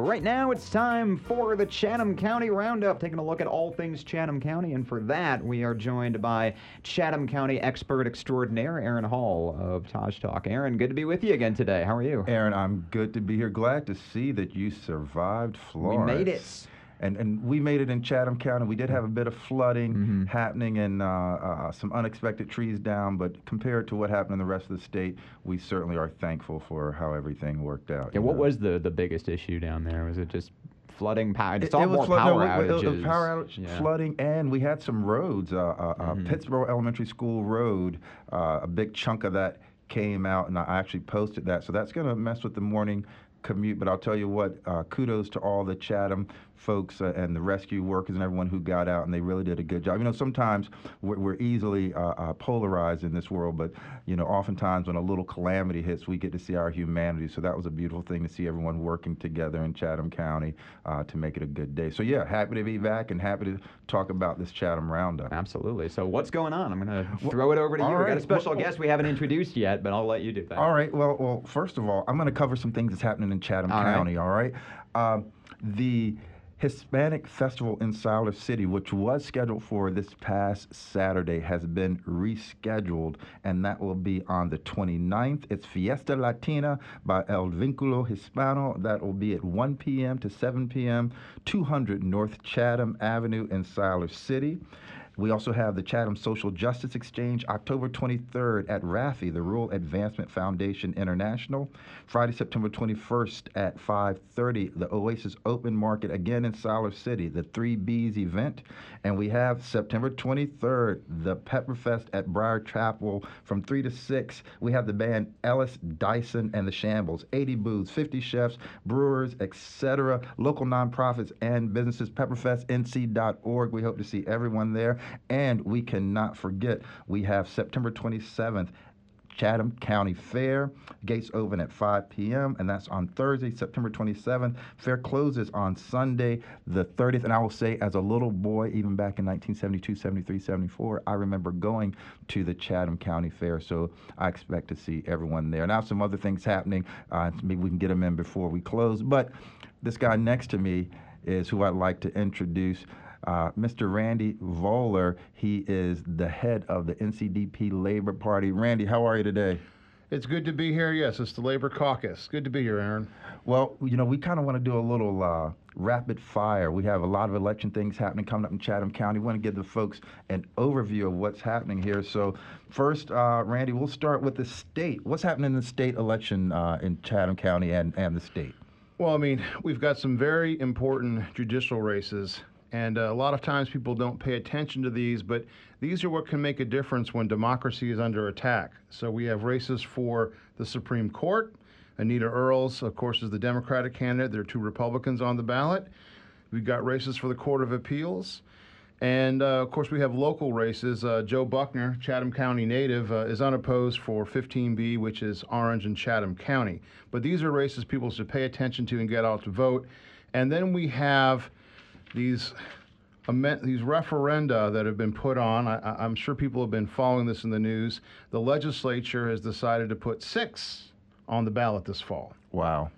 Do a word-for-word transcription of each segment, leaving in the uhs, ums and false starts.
right now it's time for the Chatham County Roundup, taking a look at all things Chatham County, and for that we are joined by Chatham County expert extraordinaire Aaron Hall of Taj Talk. Aaron, good to be with you again today. How are you? Aaron, I'm good to be here. Glad to see that you survived Florence. We made it. And and we made it in Chatham County. We did have a bit of flooding mm-hmm. happening and uh, uh, some unexpected trees down, but compared to what happened in the rest of the state, we certainly are thankful for how everything worked out. Yeah, what know? was the, the biggest issue down there? Was it just flooding? Power? It's all more flood, power no, outages. It was power outage, yeah. flooding, and we had some roads. Uh, uh, mm-hmm. uh, Pittsboro Elementary School Road, uh, a big chunk of that came out, and I actually posted that. So that's going to mess with the morning commute, but I'll tell you what, uh, kudos to all the Chatham folks uh, and the rescue workers and everyone who got out, and they really did a good job. You know, sometimes we're, we're easily uh, uh, polarized in this world, but, you know, oftentimes when a little calamity hits, we get to see our humanity. So that was a beautiful thing to see everyone working together in Chatham County uh, to make it a good day. So, yeah, happy to be back and happy to talk about this Chatham Roundup. Absolutely. So what's going on? I'm going to throw it over to you. Right. We've got a special well, guest we haven't introduced yet, but I'll let you do that. All right. Well, well, first of all, I'm going to cover some things that's happening in Chatham all County, right. all right? Uh, the Hispanic Festival in Siler City, which was scheduled for this past Saturday, has been rescheduled, and that will be on the twenty-ninth. It's Fiesta Latina by El Vínculo Hispano. That will be at one p.m. to seven p.m., two hundred North Chatham Avenue in Siler City. We also have the Chatham Social Justice Exchange, October twenty-third at R A F I, the Rural Advancement Foundation International. Friday, September twenty-first at five thirty, the Oasis Open Market, again in Siler City, the Three B's event. And we have September twenty-third, the Pepperfest at Briar Chapel from three to six. We have the band Ellis, Dyson, and the Shambles, eighty booths, fifty chefs, brewers, et cetera, local nonprofits and businesses, pepperfest n c dot org. We hope to see everyone there. And we cannot forget, we have September twenty-seventh, Chatham County Fair. Gates open at five p.m., and that's on Thursday, September twenty-seventh. Fair closes on Sunday, the thirtieth. And I will say, as a little boy, even back in nineteen seventy-two, seventy-three, seventy-four, I remember going to the Chatham County Fair, so I expect to see everyone there. Now, some other things happening. Uh, maybe we can get them in before we close. But this guy next to me is who I'd like to introduce. Uh, Mister Randy Voller. He is the head of the N C D P Labor Party. Randy, how are you today? It's good to be here. Yes, it's the Labor Caucus. Good to be here, Aaron. Well, you know, we kind of want to do a little uh, rapid fire. We have a lot of election things happening coming up in Chatham County. We want to give the folks an overview of what's happening here. So first, uh, Randy, we'll start with the state. What's happening in the state election uh, in Chatham County and, and the state? Well, I mean, we've got some very important judicial races. And uh, a lot of times people don't pay attention to these, but these are what can make a difference when democracy is under attack. So we have races for the Supreme Court. Anita Earls, of course, is the Democratic candidate. There are two Republicans on the ballot. We've got races for the Court of Appeals. And, uh, of course, we have local races. Uh, Joe Buckner, Chatham County native, uh, is unopposed for fifteen B, which is Orange and Chatham County. But these are races people should pay attention to and get out to vote. And then we have These these referenda that have been put on. I, I'm sure people have been following this in the news. The legislature has decided to put six on the ballot this fall. Wow.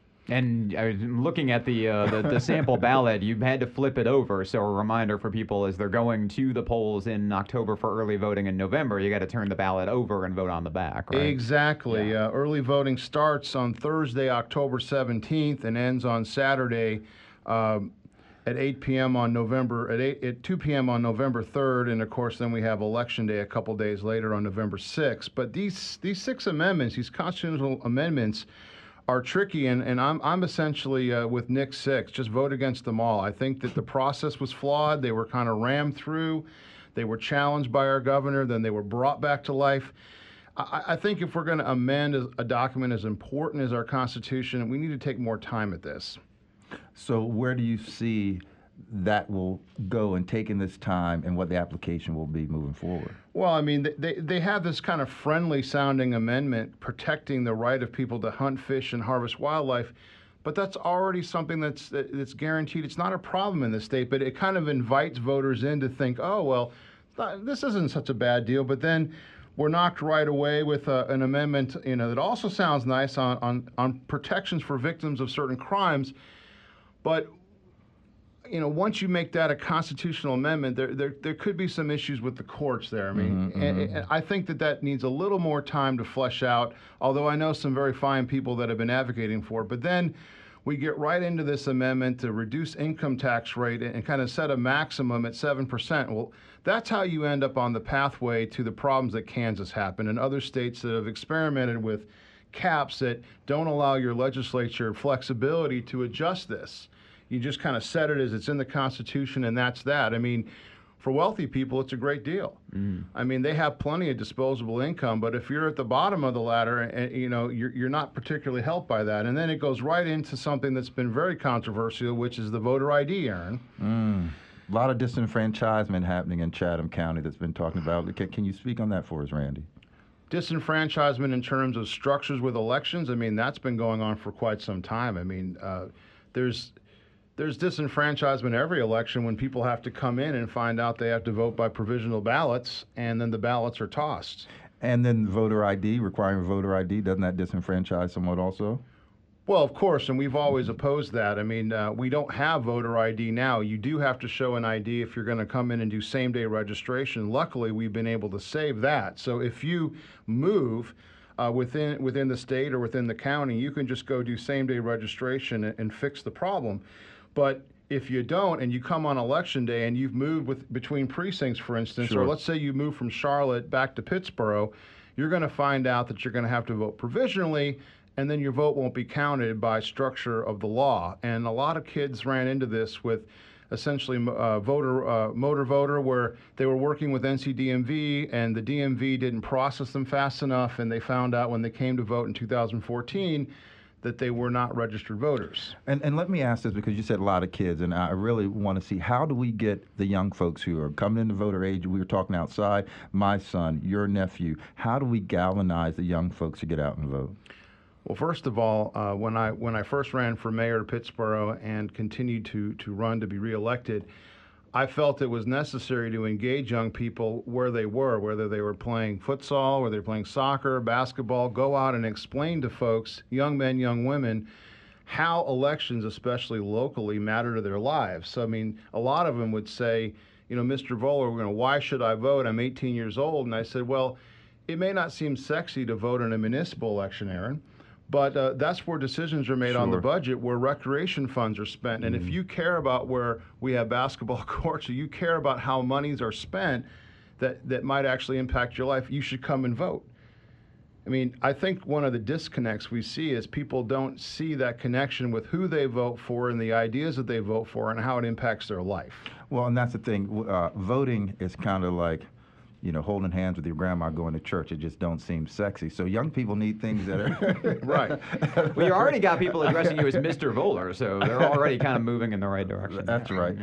And uh, looking at the, uh, the the sample ballot, you had to flip it over. So a reminder for people as they're going to the polls in October for early voting in November, you got to turn the ballot over and vote on the back, right? Exactly. Yeah. Uh, early voting starts on Thursday, October seventeenth, and ends on Saturday. Um, at eight p.m. on November, at, eight, at two p.m. on November third, and of course then we have Election Day a couple days later on November sixth. But these these six amendments, these constitutional amendments, are tricky, and, and I'm I'm essentially uh, with Nick Six, just vote against them all. I think that the process was flawed. They were kind of rammed through. They were challenged by our governor, then they were brought back to life. I, I think if we're going to amend a document as important as our Constitution, we need to take more time at this. So where do you see that will go in taking this time and what the application will be moving forward? Well, I mean, they, they have this kind of friendly-sounding amendment protecting the right of people to hunt, fish, and harvest wildlife, but that's already something that's that's guaranteed. It's not a problem in the state, but it kind of invites voters in to think, oh, well, this isn't such a bad deal, but then we're knocked right away with uh, an amendment, you know, that also sounds nice on, on, on protections for victims of certain crimes. But you know, once you make that a constitutional amendment, there there, there could be some issues with the courts there. I mean, Mm-hmm, and, mm-hmm. and I think that that needs a little more time to flesh out, although I know some very fine people that have been advocating for it. But then we get right into this amendment to reduce income tax rate and, and kind of set a maximum at seven percent. Well, that's how you end up on the pathway to the problems that Kansas happened and other states that have experimented with caps that don't allow your legislature flexibility to adjust this. You just kind of set it as it's in the Constitution, and that's that. I mean, for wealthy people, it's a great deal. Mm. I mean, they have plenty of disposable income, but if you're at the bottom of the ladder, and you know, you're, you're not particularly helped by that. And then it goes right into something that's been very controversial, which is the voter I D, Aaron. Mm. A lot of disenfranchisement happening in Chatham County that's been talking about. Can, can you speak on that for us, Randy? Disenfranchisement in terms of structures with elections, I mean, that's been going on for quite some time. I mean, uh, there's... There's disenfranchisement every election when people have to come in and find out they have to vote by provisional ballots, and then the ballots are tossed. And then voter I D, requiring voter I D, doesn't that disenfranchise somewhat also? Well, of course, and we've always opposed that. I mean, uh, we don't have voter I D now. You do have to show an I D if you're going to come in and do same-day registration. Luckily, we've been able to save that. So if you move uh, within within the state or within the county, you can just go do same-day registration and, and fix the problem. But if you don't, and you come on election day and you've moved with between precincts, for instance, Sure. or let's say you move from Charlotte back to Pittsburgh, you're going to find out that you're going to have to vote provisionally, and then your vote won't be counted by structure of the law. And a lot of kids ran into this with essentially uh, voter uh, motor voter, where they were working with N C D M V, and the D M V didn't process them fast enough, and they found out when they came to vote in two thousand fourteen that they were not registered voters. And and let me ask this, because you said a lot of kids, and I really want to see, how do we get the young folks who are coming into voter age? We were talking outside, my son, your nephew. How do we galvanize the young folks to get out and vote? Well, first of all, uh, when I when I first ran for mayor of Pittsburgh and continued to to run to be reelected, I felt it was necessary to engage young people where they were, whether they were playing futsal, whether they were playing soccer, basketball. Go out and explain to folks, young men, young women, how elections, especially locally, matter to their lives. So, I mean, a lot of them would say, you know, Mister Voller, we're going to, why should I vote? I'm eighteen years old. And I said, well, it may not seem sexy to vote in a municipal election, Aaron, but uh, that's where decisions are made Sure. on the budget, where recreation funds are spent. And Mm-hmm. if you care about where we have basketball courts, or you care about how monies are spent that, that might actually impact your life, you should come and vote. I mean, I think one of the disconnects we see is people don't see that connection with who they vote for and the ideas that they vote for and how it impacts their life. Well, and that's the thing. Uh, voting is kind of like, you know, holding hands with your grandma going to church. It just don't seem sexy. So young people need things that are... Right. Well, you already got people addressing you as Mister Voller, so they're already kind of moving in the right direction. That's right.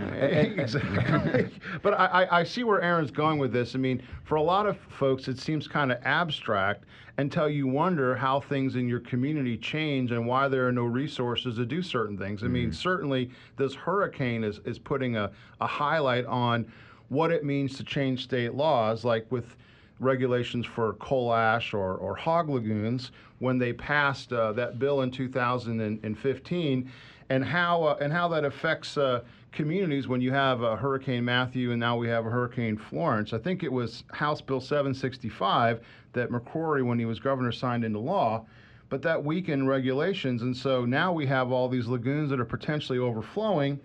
Exactly. But I, I- I see where Aaron's going with this. I mean, for a lot of folks, it seems kind of abstract until you wonder how things in your community change and why there are no resources to do certain things. I mean, certainly this hurricane is, is putting a, a highlight on what it means to change state laws, like with regulations for coal ash or, or hog lagoons when they passed uh, that bill in two thousand fifteen, and how uh, and how that affects uh, communities when you have a Hurricane Matthew and now we have a Hurricane Florence. I think it was House Bill seven sixty-five that McCrory, when he was governor, signed into law, but that weakened regulations, and so now we have all these lagoons that are potentially overflowing.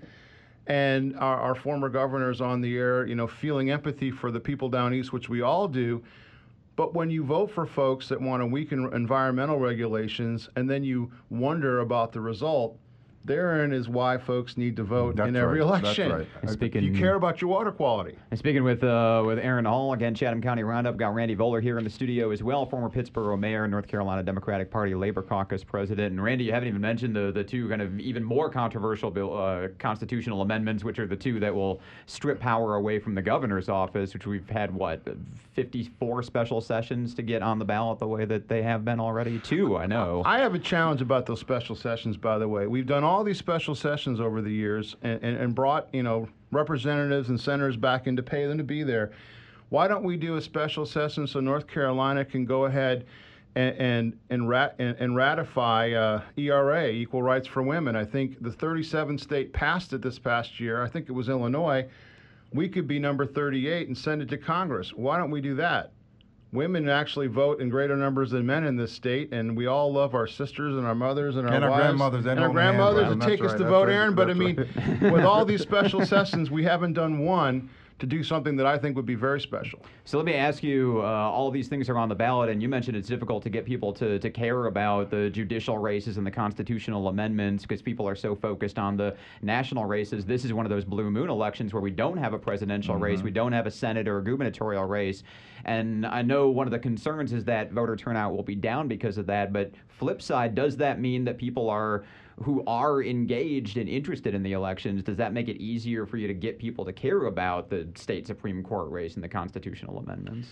And our, our former governor's on the air, you know, feeling empathy for the people down east, which we all do. But when you vote for folks that want to weaken environmental regulations and then you wonder about the result, therein is why folks need to vote That's in every right. election. That's right. And speaking, If you care about your water quality. And speaking with uh, with Aaron Hall, again, Chatham County Roundup, got Randy Voller here in the studio as well, former Pittsburgh mayor, North Carolina Democratic Party Labor Caucus president. And Randy, you haven't even mentioned the, the two kind of even more controversial bill, uh, constitutional amendments, which are the two that will strip power away from the governor's office, which we've had, what, fifty-four special sessions to get on the ballot the way that they have been already? Two, I know. I have a challenge about those special sessions, by the way. We've done all these special sessions over the years and, and, and brought, you know, representatives and senators back in to pay them to be there. Why don't we do a special session so North Carolina can go ahead and and and, rat, and, and ratify uh, E R A, Equal Rights for Women. I think the thirty-seventh state passed it this past year. I think it was Illinois. We could be number thirty-eight and send it to Congress. Why don't we do that? Women actually vote in greater numbers than men in this state, and we all love our sisters and our mothers and our And our wives grandmothers and our holding hands grandmothers around. to take That's us right, to that's vote, right, Aaron. But I that's mean, right. with all these special sessions, we haven't done one to do something that I think would be very special. So let me ask you, uh, all these things are on the ballot, and you mentioned it's difficult to get people to, to care about the judicial races and the constitutional amendments because people are so focused on the national races. This is one of those blue moon elections where we don't have a presidential Mm-hmm. race, we don't have a Senate or a gubernatorial race. And I know one of the concerns is that voter turnout will be down because of that, but flip side, does that mean that people are who are engaged and interested in the elections, does that make it easier for you to get people to care about the state Supreme Court race and the constitutional amendments?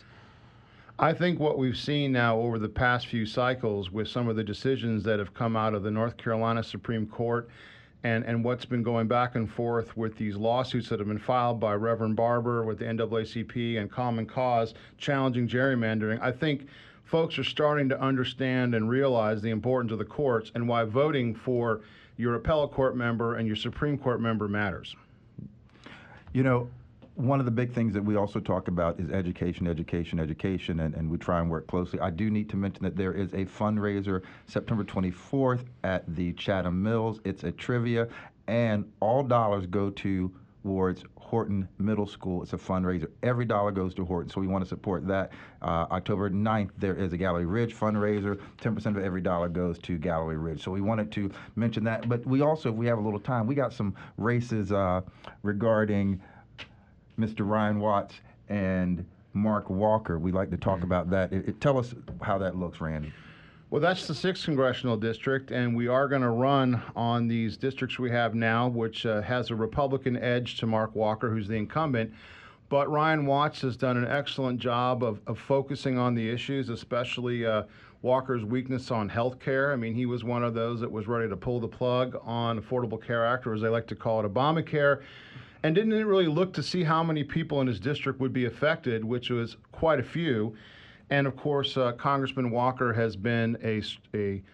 I think what we've seen now over the past few cycles with some of the decisions that have come out of the North Carolina Supreme Court and, and what's been going back and forth with these lawsuits that have been filed by Reverend Barber with the N double A C P and Common Cause challenging gerrymandering, I think folks are starting to understand and realize the importance of the courts and why voting for your appellate court member and your Supreme Court member matters. You know, one of the big things that we also talk about is education, education, education, and, and we try and work closely. I do need to mention that there is a fundraiser September twenty-fourth at the Chatham Mills. It's a trivia, and all dollars go to towards Horton Middle School. It's a fundraiser. Every dollar goes to Horton, so we want to support that. Uh, October ninth, there is a Gallery Ridge fundraiser. ten percent of every dollar goes to Gallery Ridge. So we wanted to mention that. But we also, if we have a little time, we got some races uh, regarding Mister Ryan Watts and Mark Walker. We'd like to talk about that. It, it, tell us how that looks, Randy. Well, that's the sixth congressional district, and we are going to run on these districts we have now, which uh, has a Republican edge to Mark Walker, who's the incumbent. But Ryan Watts has done an excellent job of, of focusing on the issues, especially uh, Walker's weakness on health care. I mean, he was one of those that was ready to pull the plug on Affordable Care Act, or as they like to call it, Obamacare, and didn't really look to see how many people in his district would be affected, which was quite a few. And of course, uh, Congressman Walker has been a, a,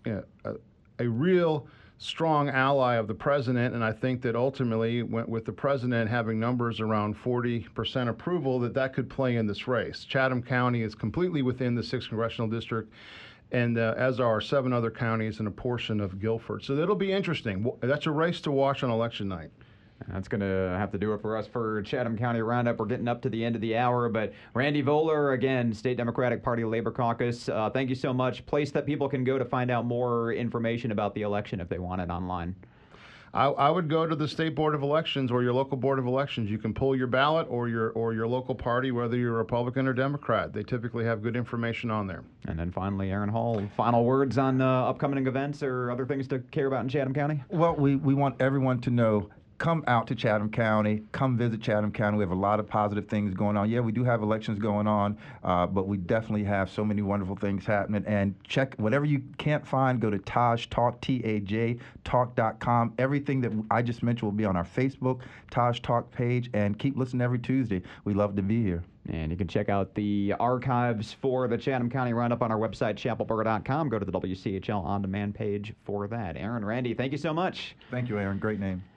a, a real strong ally of the president, and I think that ultimately, with the president having numbers around forty percent approval, that that could play in this race. Chatham County is completely within the sixth congressional district, and uh, as are seven other counties and a portion of Guilford. So that'll be interesting. That's a race to watch on election night. That's going to have to do it for us for Chatham County Roundup. We're getting up to the end of the hour, but Randy Voller, again, State Democratic Party Labor Caucus, uh, thank you so much. Place that people can go to find out more information about the election if they want it online. I, I would go to the State Board of Elections or your local Board of Elections. You can pull your ballot or your or your local party, whether you're Republican or Democrat. They typically have good information on there. And then finally, Aaron Hall, final words on uh, upcoming events or other things to care about in Chatham County? Well, we, we want everyone to know, come out to Chatham County, come visit Chatham County. We have a lot of positive things going on. Yeah, we do have elections going on, uh, but we definitely have so many wonderful things happening. And check whatever you can't find, go to Taj Talk, T A J, talk dot com. Everything that I just mentioned will be on our Facebook, Taj Talk page, and keep listening every Tuesday. We love to be here. And you can check out the archives for the Chatham County Roundup on our website, chapel borough dot com. Go to the W C H L On Demand page for that. Aaron, Randy, thank you so much. Thank you, Aaron. Great name.